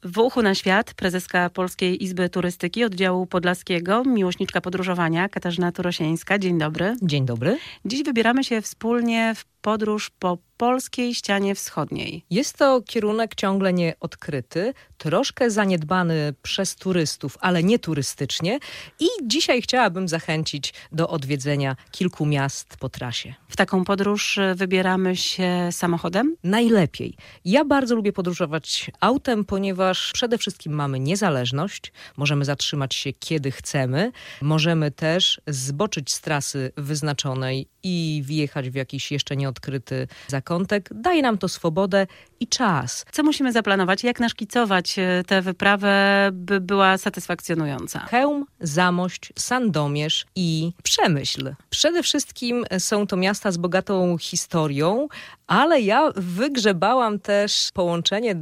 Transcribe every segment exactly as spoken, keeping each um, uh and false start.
W uchu na świat prezeska Polskiej Izby Turystyki Oddziału Podlaskiego, miłośniczka podróżowania Katarzyna Turosieńska. Dzień dobry. Dzień dobry. Dziś wybieramy się wspólnie w podróż po polskiej ścianie wschodniej. Jest to kierunek ciągle nieodkryty, troszkę zaniedbany przez turystów, ale nie turystycznie. I dzisiaj chciałabym zachęcić do odwiedzenia kilku miast po trasie. W taką podróż wybieramy się samochodem? Najlepiej. Ja bardzo lubię podróżować autem, ponieważ przede wszystkim mamy niezależność. Możemy zatrzymać się kiedy chcemy. Możemy też zboczyć z trasy wyznaczonej i wjechać w jakiś jeszcze nieodkryty zakątek. Daje nam to swobodę i czas. Co musimy zaplanować? Jak naszkicować tę wyprawę, by była satysfakcjonująca? Chełm, Zamość, Sandomierz i Przemyśl. Przede wszystkim są to miasta z bogatą historią, ale ja wygrzebałam też połączenie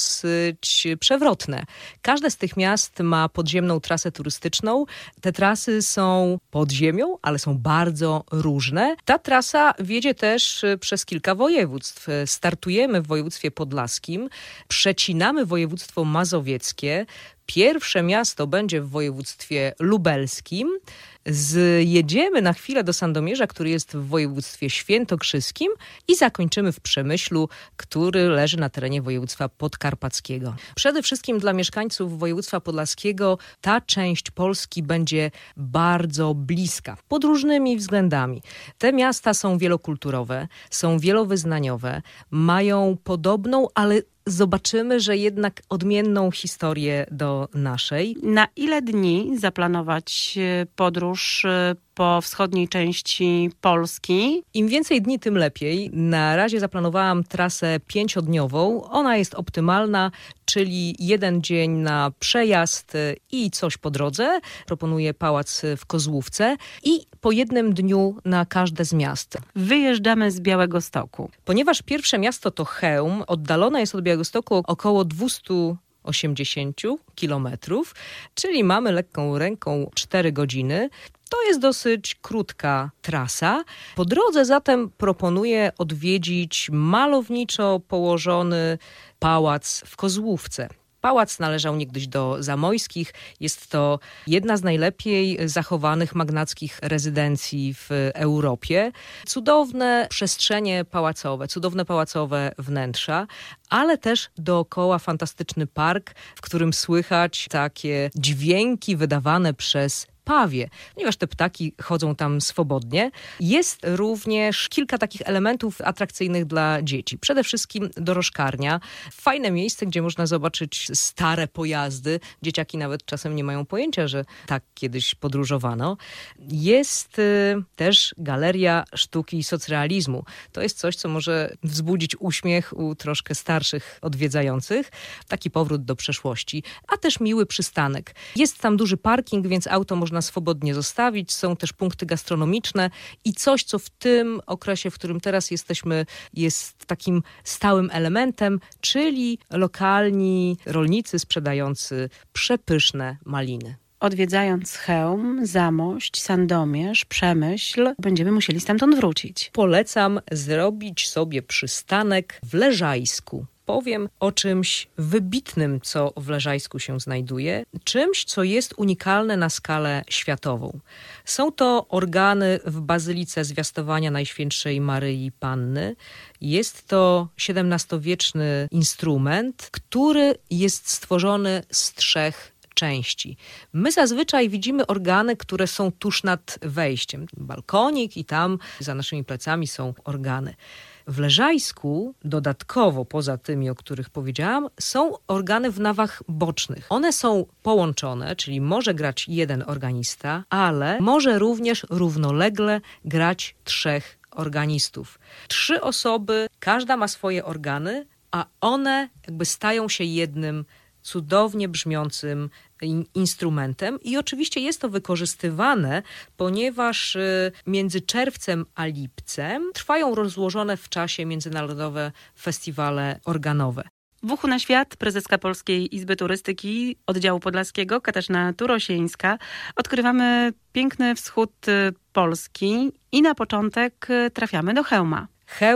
dosyć przewrotne. Każde z tych miast ma podziemną trasę turystyczną. Te trasy są pod ziemią, ale są bardzo różne. Ta trasa wiedzie też przez kilka województw. Startujemy w województwie podlaskim, przecinamy województwo mazowieckie. Pierwsze miasto będzie w województwie lubelskim. Zjedziemy na chwilę do Sandomierza, który jest w województwie świętokrzyskim i zakończymy w Przemyślu, który leży na terenie województwa podkarpackiego. Przede wszystkim dla mieszkańców województwa podlaskiego ta część Polski będzie bardzo bliska, pod różnymi względami. Te miasta są wielokulturowe, są wielowyznaniowe, mają podobną, ale zobaczymy, że jednak odmienną historię do naszej. Na ile dni zaplanować podróż po wschodniej części Polski? Im więcej dni, tym lepiej. Na razie zaplanowałam trasę pięciodniową. Ona jest optymalna, czyli jeden dzień na przejazd i coś po drodze. Proponuję pałac w Kozłówce i po jednym dniu na każde z miast. Wyjeżdżamy z Białegostoku. Ponieważ pierwsze miasto to Chełm, oddalone jest od Białegostoku około dwieście osiemdziesiąt kilometrów, czyli mamy lekką ręką cztery godziny. To jest dosyć krótka trasa. Po drodze zatem proponuję odwiedzić malowniczo położony pałac w Kozłówce. Pałac należał niegdyś do Zamojskich. Jest to jedna z najlepiej zachowanych magnackich rezydencji w Europie. Cudowne przestrzenie pałacowe, cudowne pałacowe wnętrza, ale też dookoła fantastyczny park, w którym słychać takie dźwięki wydawane przez pawie, ponieważ te ptaki chodzą tam swobodnie. Jest również kilka takich elementów atrakcyjnych dla dzieci. Przede wszystkim dorożkarnia. Fajne miejsce, gdzie można zobaczyć stare pojazdy. Dzieciaki nawet czasem nie mają pojęcia, że tak kiedyś podróżowano. Jest y, też Galeria Sztuki i Socrealizmu. To jest coś, co może wzbudzić uśmiech u troszkę starszych odwiedzających. Taki powrót do przeszłości, a też miły przystanek. Jest tam duży parking, więc auto można swobodnie zostawić. Są też punkty gastronomiczne i coś, co w tym okresie, w którym teraz jesteśmy, jest takim stałym elementem, czyli lokalni rolnicy sprzedający przepyszne maliny. Odwiedzając Chełm, Zamość, Sandomierz, Przemyśl, będziemy musieli stamtąd wrócić. Polecam zrobić sobie przystanek w Leżajsku. Powiem o czymś wybitnym, co w Leżajsku się znajduje, czymś, co jest unikalne na skalę światową. Są to organy w Bazylice Zwiastowania Najświętszej Maryi Panny. Jest to siedemnastowieczny instrument, który jest stworzony z trzech części. My zazwyczaj widzimy organy, które są tuż nad wejściem. Balkonik i tam za naszymi plecami są organy. W Leżajsku dodatkowo, poza tymi, o których powiedziałam, są organy w nawach bocznych. One są połączone, czyli może grać jeden organista, ale może również równolegle grać trzech organistów. Trzy osoby, każda ma swoje organy, a one jakby stają się jednym cudownie brzmiącym instrumentem i oczywiście jest to wykorzystywane, ponieważ między czerwcem a lipcem trwają rozłożone w czasie międzynarodowe festiwale organowe. W uchu na świat prezeska Polskiej Izby Turystyki Oddziału Podlaskiego Katarzyna Turosieńska. Odkrywamy piękny wschód Polski i na początek trafiamy do Chełma. Chełm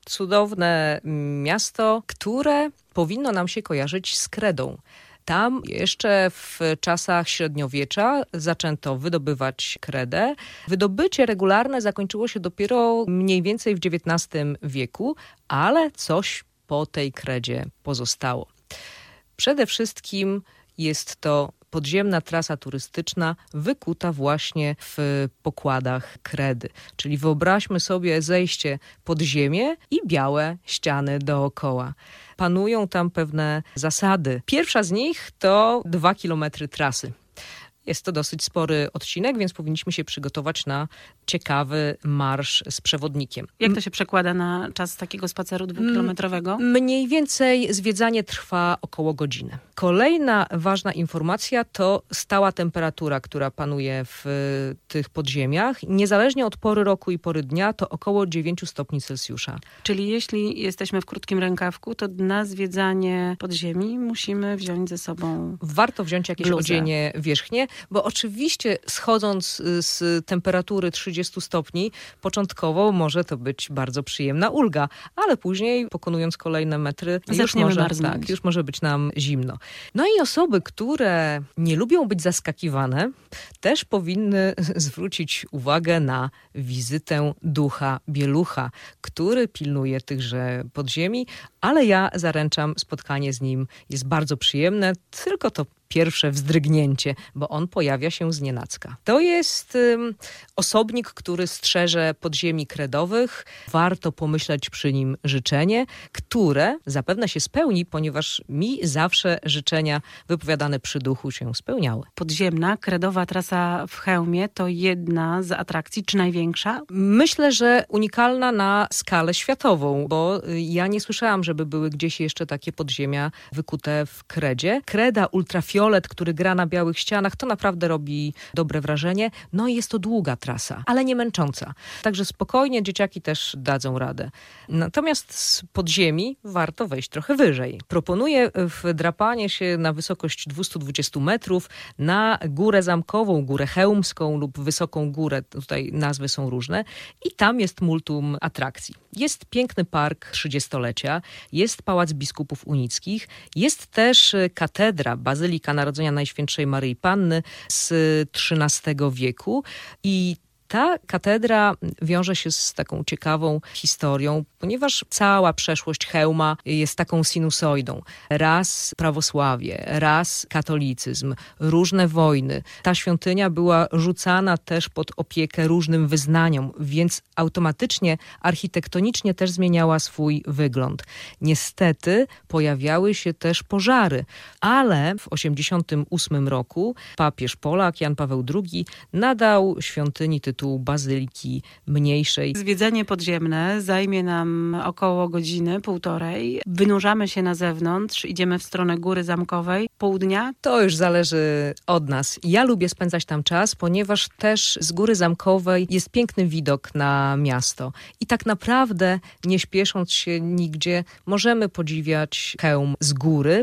Cudowne miasto, które powinno nam się kojarzyć z kredą. Tam jeszcze w czasach średniowiecza zaczęto wydobywać kredę. Wydobycie regularne zakończyło się dopiero mniej więcej w dziewiętnastym wieku, ale coś po tej kredzie pozostało. Przede wszystkim jest to podziemna trasa turystyczna wykuta właśnie w pokładach kredy. Czyli wyobraźmy sobie zejście pod ziemię i białe ściany dookoła. Panują tam pewne zasady. Pierwsza z nich to dwa kilometry trasy. Jest to dosyć spory odcinek, więc powinniśmy się przygotować na ciekawy marsz z przewodnikiem. Jak to się przekłada na czas takiego spaceru dwukilometrowego? Mniej więcej zwiedzanie trwa około godziny. Kolejna ważna informacja to stała temperatura, która panuje w tych podziemiach. Niezależnie od pory roku i pory dnia to około dziewięć stopni Celsjusza. Czyli jeśli jesteśmy w krótkim rękawku, to na zwiedzanie podziemi musimy wziąć ze sobą Warto wziąć jakieś bluzę. odzienie wierzchnie, bo oczywiście schodząc z temperatury trzydziestu stopni, początkowo może to być bardzo przyjemna ulga, ale później pokonując kolejne metry już może, tak, już może być nam zimno. No i osoby, które nie lubią być zaskakiwane, też powinny zwrócić uwagę na wizytę ducha Bielucha, który pilnuje tychże podziemi, ale ja zaręczam, spotkanie z nim jest bardzo przyjemne, tylko to pierwsze wzdrygnięcie, bo on pojawia się znienacka. To jest um, osobnik, który strzeże podziemi kredowych. Warto pomyśleć przy nim życzenie, które zapewne się spełni, ponieważ mi zawsze życzenia wypowiadane przy duchu się spełniały. Podziemna, kredowa trasa w Chełmie to jedna z atrakcji, czy największa? Myślę, że unikalna na skalę światową, bo ja nie słyszałam, żeby były gdzieś jeszcze takie podziemia wykute w kredzie. Kreda ultrafiolet, który gra na białych ścianach, to naprawdę robi dobre wrażenie. No i jest to długa trasa, ale nie męcząca. Także spokojnie dzieciaki też dadzą radę. Natomiast z podziemi warto wejść trochę wyżej. Proponuję wdrapanie się na wysokość dwieście dwadzieścia metrów na Górę Zamkową, Górę Chełmską lub Wysoką Górę. Tutaj nazwy są różne. I tam jest multum atrakcji. Jest piękny park trzydziestolecia, jest Pałac Biskupów Unickich, jest też katedra, Bazylika Narodzenia Najświętszej Maryi Panny z trzynastego wieku i ta katedra wiąże się z taką ciekawą historią, ponieważ cała przeszłość Chełma jest taką sinusoidą. Raz prawosławie, raz katolicyzm, różne wojny. Ta świątynia była rzucana też pod opiekę różnym wyznaniom, więc automatycznie architektonicznie też zmieniała swój wygląd. Niestety pojawiały się też pożary, ale w osiemdziesiątym ósmym roku papież Polak Jan Paweł drugi nadał świątyni tytuł bazyliki mniejszej. Zwiedzanie podziemne zajmie nam około godziny, półtorej. Wynurzamy się na zewnątrz, idziemy w stronę Góry Zamkowej. Pół dnia? To już zależy od nas. Ja lubię spędzać tam czas, ponieważ też z Góry Zamkowej jest piękny widok na miasto. I tak naprawdę, nie śpiesząc się nigdzie, możemy podziwiać Chełm z góry.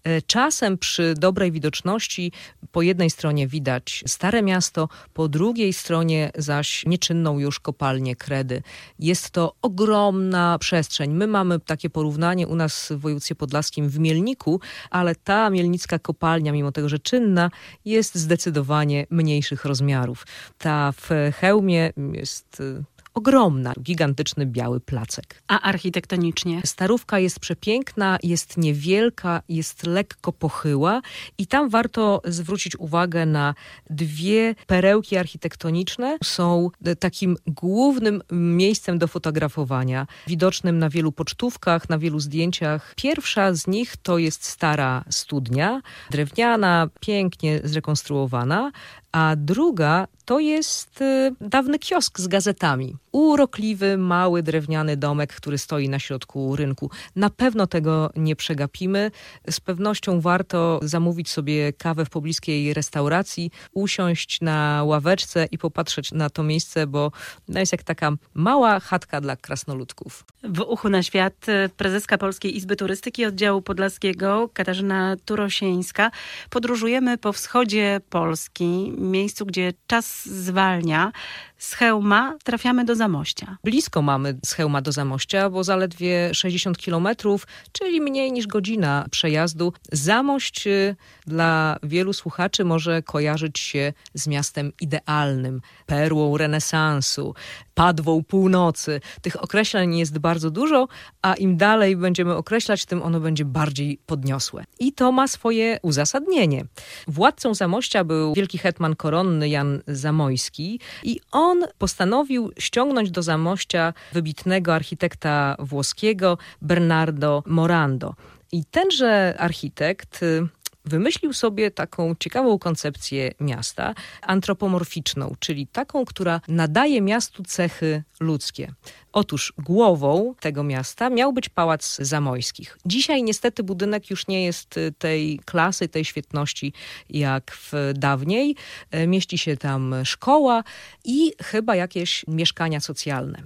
Czasem przy dobrej widoczności po jednej stronie widać Stare Miasto, po drugiej stronie zaś nieczynną już kopalnię kredy. Jest to ogromna przestrzeń. My mamy takie porównanie u nas w województwie podlaskim w Mielniku, ale ta mielnicka kopalnia, mimo tego, że czynna, jest zdecydowanie mniejszych rozmiarów. Ta w Chełmie jest ogromna, gigantyczny biały placek. A architektonicznie? Starówka jest przepiękna, jest niewielka, jest lekko pochyła i tam warto zwrócić uwagę na dwie perełki architektoniczne. Są takim głównym miejscem do fotografowania, widocznym na wielu pocztówkach, na wielu zdjęciach. Pierwsza z nich to jest stara studnia, drewniana, pięknie zrekonstruowana, a druga to jest y, dawny kiosk z gazetami. Urokliwy, mały, drewniany domek, który stoi na środku rynku. Na pewno tego nie przegapimy. Z pewnością warto zamówić sobie kawę w pobliskiej restauracji, usiąść na ławeczce i popatrzeć na to miejsce, bo no jest jak taka mała chatka dla krasnoludków. W Uchu na Świat prezeska Polskiej Izby Turystyki Oddziału Podlaskiego Katarzyna Turosieńska. Podróżujemy po wschodzie Polski, miejscu, gdzie czas zwalnia. z Chełma trafiamy do Zamościa. Blisko mamy z Chełma do Zamościa, bo zaledwie sześćdziesiąt kilometrów, czyli mniej niż godzina przejazdu. Zamość y, dla wielu słuchaczy może kojarzyć się z miastem idealnym, perłą renesansu, padwą północy. Tych określeń jest bardzo dużo, a im dalej będziemy określać, tym ono będzie bardziej podniosłe. I to ma swoje uzasadnienie. Władcą Zamościa był wielki hetman koronny Jan Zamojski i on postanowił ściągnąć do Zamościa wybitnego architekta włoskiego Bernardo Morando. I tenże architekt wymyślił sobie taką ciekawą koncepcję miasta, antropomorficzną, czyli taką, która nadaje miastu cechy ludzkie. Otóż głową tego miasta miał być Pałac Zamojskich. Dzisiaj niestety budynek już nie jest tej klasy, tej świetności jak w dawniej. Mieści się tam szkoła i chyba jakieś mieszkania socjalne.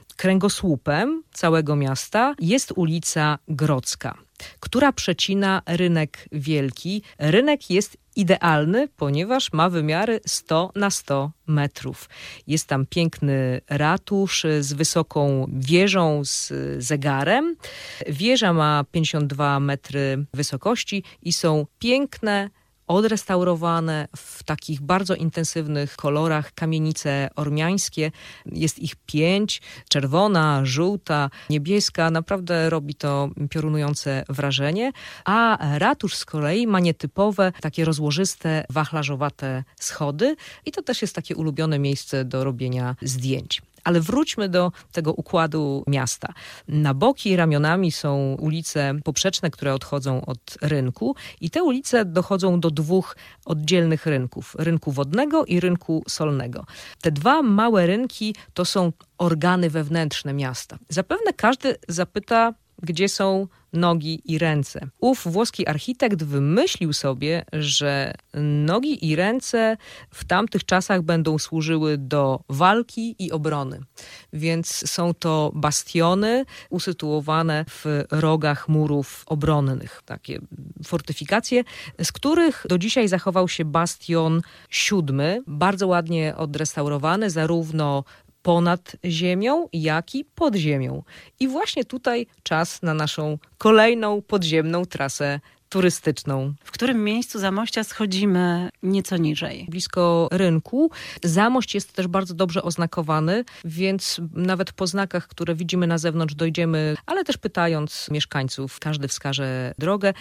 Kręgosłupem całego miasta jest ulica Grodzka, która przecina Rynek Wielki. Rynek jest idealny, ponieważ ma wymiary sto na sto metrów. Jest tam piękny ratusz z wysoką wieżą z zegarem. Wieża ma pięćdziesiąt dwa metry wysokości i są piękne, odrestaurowane w takich bardzo intensywnych kolorach kamienice ormiańskie. Jest ich pięć, czerwona, żółta, niebieska. Naprawdę robi to piorunujące wrażenie. A ratusz z kolei ma nietypowe, takie rozłożyste, wachlarzowate schody i to też jest takie ulubione miejsce do robienia zdjęć. Ale wróćmy do tego układu miasta. Na boki ramionami są ulice poprzeczne, które odchodzą od rynku i te ulice dochodzą do dwóch oddzielnych rynków. Rynku wodnego i rynku solnego. Te dwa małe rynki to są organy wewnętrzne miasta. Zapewne każdy zapyta, gdzie są nogi i ręce. Ów włoski architekt wymyślił sobie, że nogi i ręce w tamtych czasach będą służyły do walki i obrony. Więc są to bastiony usytuowane w rogach murów obronnych. Takie fortyfikacje, z których do dzisiaj zachował się bastion siódmy, bardzo ładnie odrestaurowany, zarówno ponad ziemią, jak i pod ziemią. I właśnie tutaj czas na naszą kolejną podziemną trasę turystyczną. W którym miejscu Zamościa schodzimy nieco niżej? Blisko rynku. Zamość jest też bardzo dobrze oznakowany, więc nawet po znakach, które widzimy na zewnątrz, dojdziemy, ale też pytając mieszkańców, każdy wskaże drogę.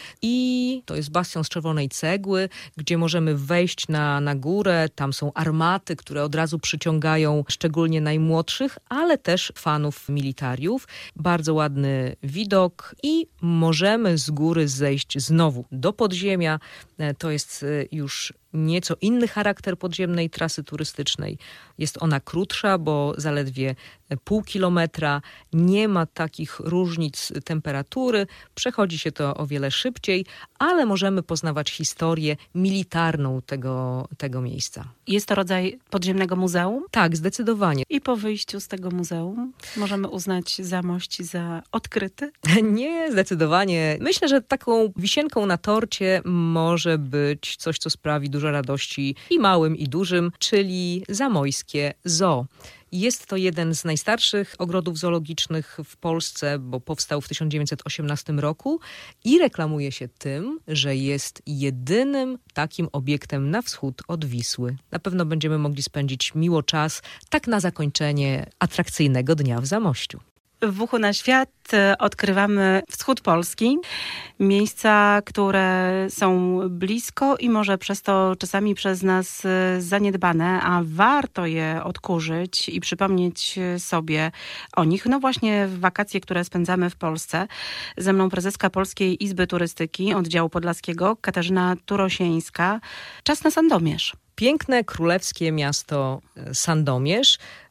I to jest bastion z czerwonej cegły, gdzie możemy wejść na, na górę. Tam są armaty, które od razu przyciągają szczególnie najmłodszych, ale też fanów militariów. Bardzo ładny widok i możemy z góry zejść znowu do podziemia. To jest już nieco inny charakter podziemnej trasy turystycznej. Jest ona krótsza, bo zaledwie pół kilometra. Nie ma takich różnic temperatury. Przechodzi się to o wiele szybciej, ale możemy poznawać historię militarną tego, tego miejsca. Jest to rodzaj podziemnego muzeum? Tak, zdecydowanie. I po wyjściu z tego muzeum możemy uznać Zamość za odkryty? Nie, zdecydowanie. Myślę, że taką wisienką na torcie może być coś, co sprawi dużo radości i małym, i dużym, czyli zamojskie zoo. Jest to jeden z najstarszych ogrodów zoologicznych w Polsce, bo powstał w tysiąc dziewięćset osiemnastym roku i reklamuje się tym, że jest jedynym takim obiektem na wschód od Wisły. Na pewno będziemy mogli spędzić miło czas, tak na zakończenie atrakcyjnego dnia w Zamościu. W Uchu na Świat odkrywamy wschód Polski, miejsca, które są blisko i może przez to czasami przez nas zaniedbane, a warto je odkurzyć i przypomnieć sobie o nich. No właśnie w wakacje, które spędzamy w Polsce. Ze mną prezeska Polskiej Izby Turystyki Oddziału Podlaskiego Katarzyna Turosieńska. Czas na Sandomierz. Piękne, królewskie miasto Sandomierz. Dla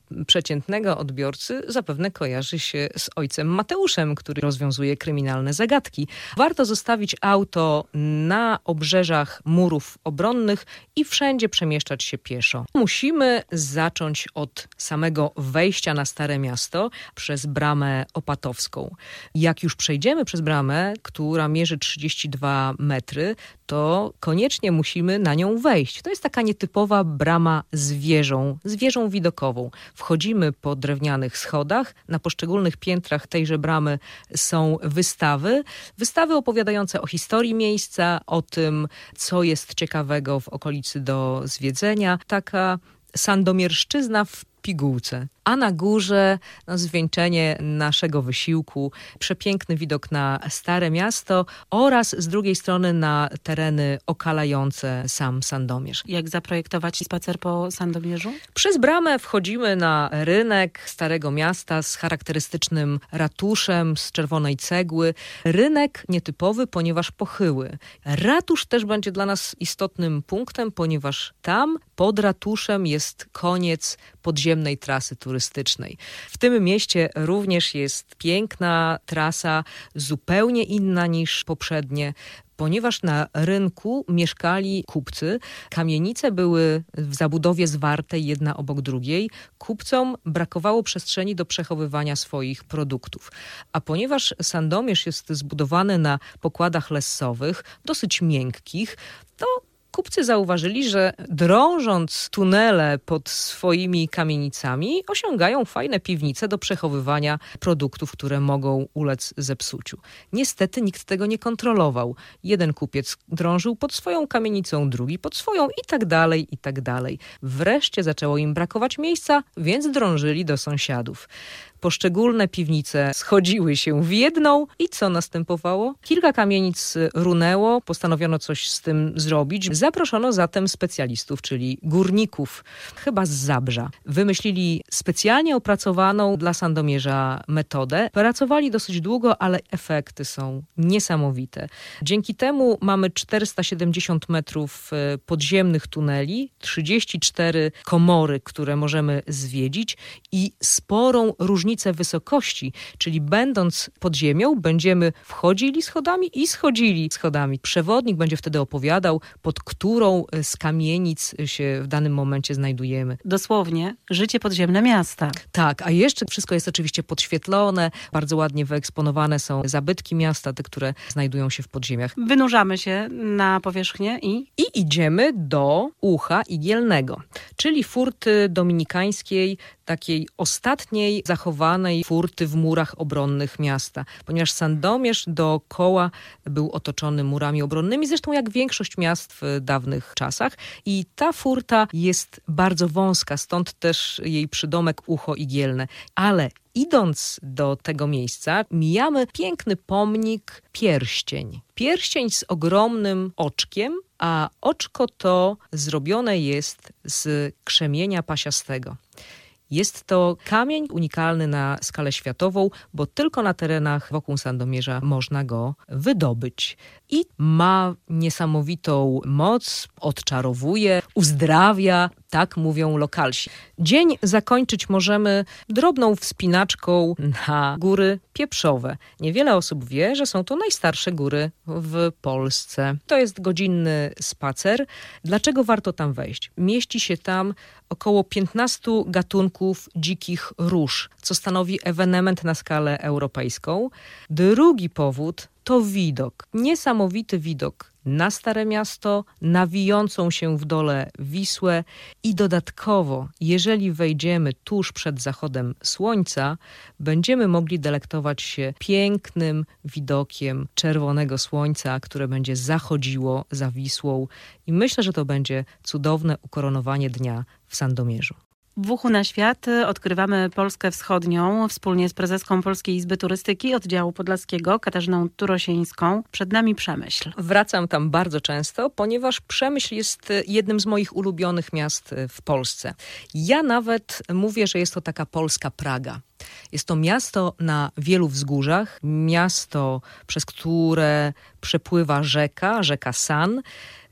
przeciętnego odbiorcy zapewne kojarzy się z ojcem Mateuszem, który rozwiązuje kryminalne zagadki. Warto zostawić auto na obrzeżach murów obronnych i wszędzie przemieszczać się pieszo. Musimy zacząć od samego wejścia na Stare Miasto przez bramę opatowską. Jak już przejdziemy przez bramę, która mierzy trzydzieści dwa metry, to koniecznie musimy na nią wejść. To jest taka nietypowa brama z wieżą, z wieżą widokową. Wchodzimy po drewnianych schodach. Na poszczególnych piętrach tejże bramy są wystawy. Wystawy opowiadające o historii miejsca, o tym, co jest ciekawego w okolicy do zwiedzenia. Taka sandomierszczyzna w pigułce. A na górze no, zwieńczenie naszego wysiłku, przepiękny widok na Stare Miasto oraz z drugiej strony na tereny okalające sam Sandomierz. Jak zaprojektować spacer po Sandomierzu? Przez bramę wchodzimy na rynek Starego Miasta z charakterystycznym ratuszem z czerwonej cegły. Rynek nietypowy, ponieważ pochyły. Ratusz też będzie dla nas istotnym punktem, ponieważ tam pod ratuszem jest koniec podziemnej trasy turystycznej. W tym mieście również jest piękna trasa, zupełnie inna niż poprzednie, ponieważ na rynku mieszkali kupcy. Kamienice były w zabudowie zwartej jedna obok drugiej. Kupcom brakowało przestrzeni do przechowywania swoich produktów. A ponieważ Sandomierz jest zbudowany na pokładach lessowych, dosyć miękkich, to kupcy zauważyli, że drążąc tunele pod swoimi kamienicami osiągają fajne piwnice do przechowywania produktów, które mogą ulec zepsuciu. Niestety nikt tego nie kontrolował. Jeden kupiec drążył pod swoją kamienicą, drugi pod swoją i tak dalej, i tak dalej. Wreszcie zaczęło im brakować miejsca, więc drążyli do sąsiadów. Poszczególne piwnice schodziły się w jedną i co następowało? Kilka kamienic runęło, postanowiono coś z tym zrobić. Zaproszono zatem specjalistów, czyli górników, chyba z Zabrza. Wymyślili specjalnie opracowaną dla Sandomierza metodę. Pracowali dosyć długo, ale efekty są niesamowite. Dzięki temu mamy czterysta siedemdziesiąt metrów podziemnych tuneli, trzydzieści cztery komory, które możemy zwiedzić i sporą różnicę wysokości, czyli będąc pod ziemią, będziemy wchodzili schodami i schodzili schodami. Przewodnik będzie wtedy opowiadał, pod którą z kamienic się w danym momencie znajdujemy. Dosłownie życie podziemne miasta. Tak, a jeszcze wszystko jest oczywiście podświetlone, bardzo ładnie wyeksponowane są zabytki miasta, te, które znajdują się w podziemiach. Wynurzamy się na powierzchnię i... I idziemy do Ucha Igielnego, czyli furty dominikańskiej, takiej ostatniej zachowanej furty w murach obronnych miasta, ponieważ Sandomierz dookoła był otoczony murami obronnymi, zresztą jak większość miast w dawnych czasach, i ta furta jest bardzo wąska, stąd też jej przydomek Ucho Igielne, ale idąc do tego miejsca, mijamy piękny pomnik Pierścień. Pierścień z ogromnym oczkiem, a oczko to zrobione jest z krzemienia pasiastego. Jest to kamień unikalny na skalę światową, bo tylko na terenach wokół Sandomierza można go wydobyć. I ma niesamowitą moc, odczarowuje, uzdrawia, tak mówią lokalsi. Dzień zakończyć możemy drobną wspinaczką na góry Pieprzowe. Niewiele osób wie, że są to najstarsze góry w Polsce. To jest godzinny spacer. Dlaczego warto tam wejść? Mieści się tam około piętnastu gatunków dzikich róż, co stanowi ewenement na skalę europejską. Drugi powód to widok. Niesamowity widok na Stare Miasto, na wijącą się w dole Wisłę i dodatkowo, jeżeli wejdziemy tuż przed zachodem słońca, będziemy mogli delektować się pięknym widokiem czerwonego słońca, które będzie zachodziło za Wisłą i myślę, że to będzie cudowne ukoronowanie dnia w Sandomierzu. W Uchu na świat odkrywamy Polskę Wschodnią wspólnie z prezeską Polskiej Izby Turystyki Oddziału Podlaskiego Katarzyną Turosieńską. Przed nami Przemyśl. Wracam tam bardzo często, ponieważ Przemyśl jest jednym z moich ulubionych miast w Polsce. Ja nawet mówię, że jest to taka polska Praga. Jest to miasto na wielu wzgórzach, miasto, przez które przepływa rzeka, rzeka San.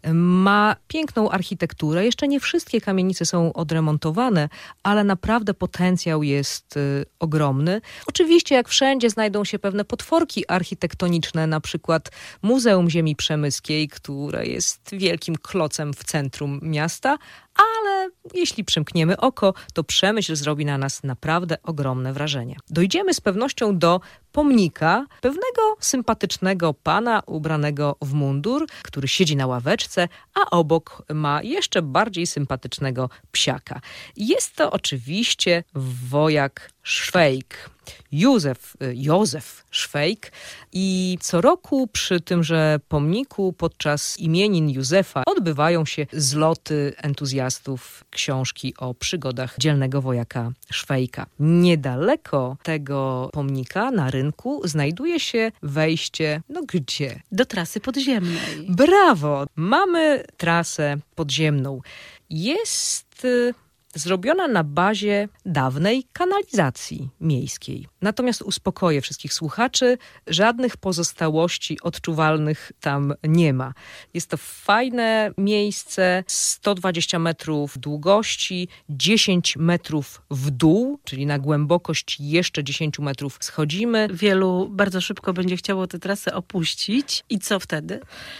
Ma piękną architekturę. Jeszcze nie wszystkie kamienice są odremontowane, ale naprawdę potencjał jest y, ogromny. Oczywiście, jak wszędzie, znajdą się pewne potworki architektoniczne, na przykład Muzeum Ziemi Przemyskiej, które jest wielkim klocem w centrum miasta, ale jeśli przymkniemy oko, to Przemyśl zrobi na nas naprawdę ogromne wrażenie. Dojdziemy z pewnością do pomnika pewnego sympatycznego pana ubranego w mundur, który siedzi na ławeczce, a obok ma jeszcze bardziej sympatycznego psiaka. Jest to oczywiście wojak Szwejk. Józef, Józef Szwejk i co roku przy tymże pomniku podczas imienin Józefa odbywają się zloty entuzjastów książki o przygodach dzielnego wojaka Szwejka. Niedaleko tego pomnika na rynku znajduje się wejście, no gdzie? Do trasy podziemnej. Brawo! Mamy trasę podziemną. Jest zrobiona na bazie dawnej kanalizacji miejskiej. Natomiast uspokoję wszystkich słuchaczy, żadnych pozostałości odczuwalnych tam nie ma. Jest to fajne miejsce, sto dwadzieścia metrów długości, dziesięć metrów w dół, czyli na głębokość jeszcze dziesięć metrów schodzimy. Wielu bardzo szybko będzie chciało tę trasę opuścić. I co wtedy?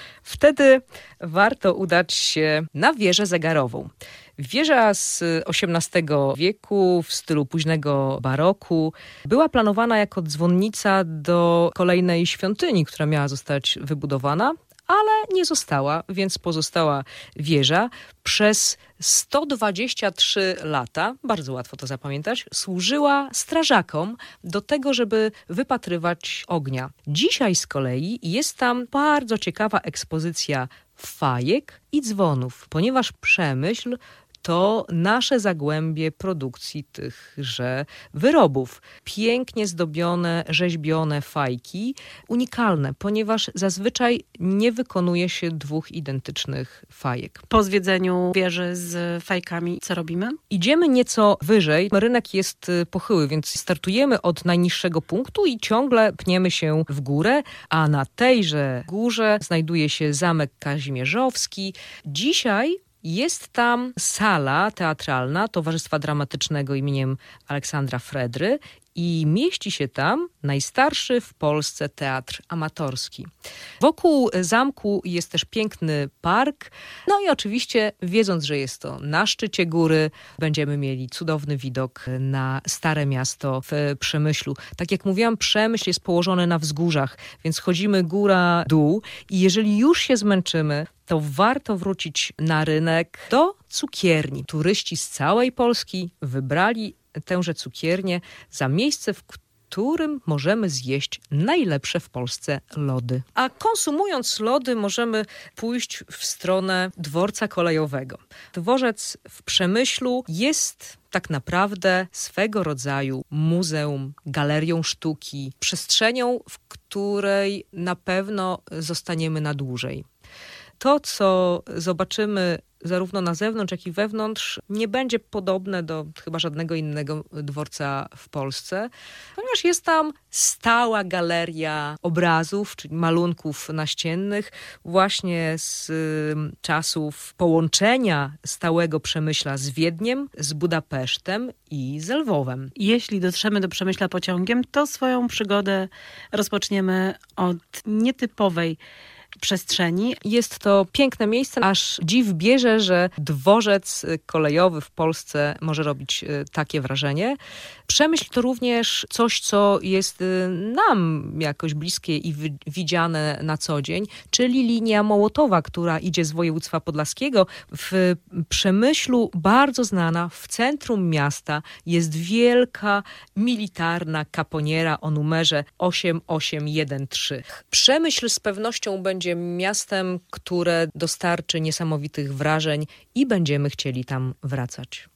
Wtedy warto udać się na wieżę zegarową. Wieża z osiemnastego wieku w stylu późnego baroku była planowana jako dzwonnica do kolejnej świątyni, która miała zostać wybudowana, ale nie została, więc pozostała wieża. Przez sto dwadzieścia trzy lata, bardzo łatwo to zapamiętać, służyła strażakom do tego, żeby wypatrywać ognia. Dzisiaj z kolei jest tam bardzo ciekawa ekspozycja fajek i dzwonów, ponieważ Przemyśl to nasze zagłębie produkcji tychże wyrobów. Pięknie zdobione, rzeźbione fajki, unikalne, ponieważ zazwyczaj nie wykonuje się dwóch identycznych fajek. Po zwiedzeniu wieży z fajkami co robimy? Idziemy nieco wyżej. Rynek jest pochyły, więc startujemy od najniższego punktu i ciągle pniemy się w górę, a na tejże górze znajduje się Zamek Kazimierzowski. Dzisiaj jest tam sala teatralna Towarzystwa Dramatycznego imieniem Aleksandra Fredry i mieści się tam najstarszy w Polsce teatr amatorski. Wokół zamku jest też piękny park, no i oczywiście wiedząc, że jest to na szczycie góry, będziemy mieli cudowny widok na Stare Miasto w Przemyślu. Tak jak mówiłam, Przemyśl jest położony na wzgórzach, więc chodzimy góra-dół i jeżeli już się zmęczymy, to warto wrócić na rynek do cukierni. Turyści z całej Polski wybrali tęże cukiernię za miejsce, w którym możemy zjeść najlepsze w Polsce lody. A konsumując lody możemy pójść w stronę dworca kolejowego. Dworzec w Przemyślu jest tak naprawdę swego rodzaju muzeum, galerią sztuki, przestrzenią, w której na pewno zostaniemy na dłużej. To, co zobaczymy zarówno na zewnątrz, jak i wewnątrz, nie będzie podobne do chyba żadnego innego dworca w Polsce, ponieważ jest tam stała galeria obrazów, czyli malunków naściennych, właśnie z y, czasów połączenia stałego Przemyśla z Wiedniem, z Budapesztem i z Lwowem. Jeśli dotrzemy do Przemyśla pociągiem, to swoją przygodę rozpoczniemy od nietypowej przestrzeni. Jest to piękne miejsce, aż dziw bierze, że dworzec kolejowy w Polsce może robić takie wrażenie. Przemyśl to również coś, co jest nam jakoś bliskie i widziane na co dzień, czyli linia Mołotowa, która idzie z województwa podlaskiego. W Przemyślu bardzo znana, w centrum miasta jest wielka militarna kaponiera o numerze osiem osiem jeden trzy. Przemyśl z pewnością będzie miastem, które dostarczy niesamowitych wrażeń i będziemy chcieli tam wracać.